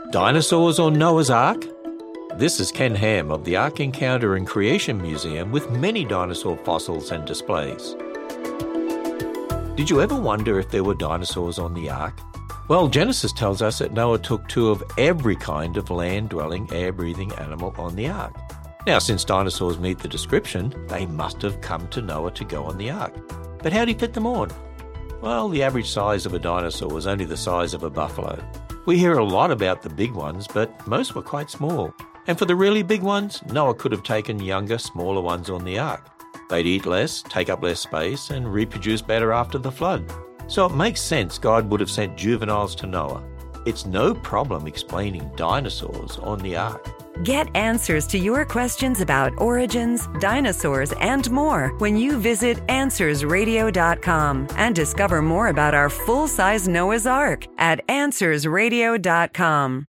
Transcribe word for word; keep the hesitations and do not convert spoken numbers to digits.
Dinosaurs on Noah's Ark? This is Ken Ham of the Ark Encounter and Creation Museum with many dinosaur fossils and displays. Did you ever wonder if there were dinosaurs on the Ark? Well, Genesis tells us that Noah took two of every kind of land-dwelling, air-breathing animal on the Ark. Now, since dinosaurs meet the description, they must have come to Noah to go on the Ark. But how did he fit them on? Well, the average size of a dinosaur was only the size of a buffalo. We hear a lot about the big ones, but most were quite small. And for the really big ones, Noah could have taken younger, smaller ones on the Ark. They'd eat less, take up less space, and reproduce better after the flood. So it makes sense God would have sent juveniles to Noah. It's no problem explaining dinosaurs on the Ark. Get answers to your questions about origins, dinosaurs, and more when you visit answers radio dot com and discover more about our full-size Noah's Ark at answers radio dot com.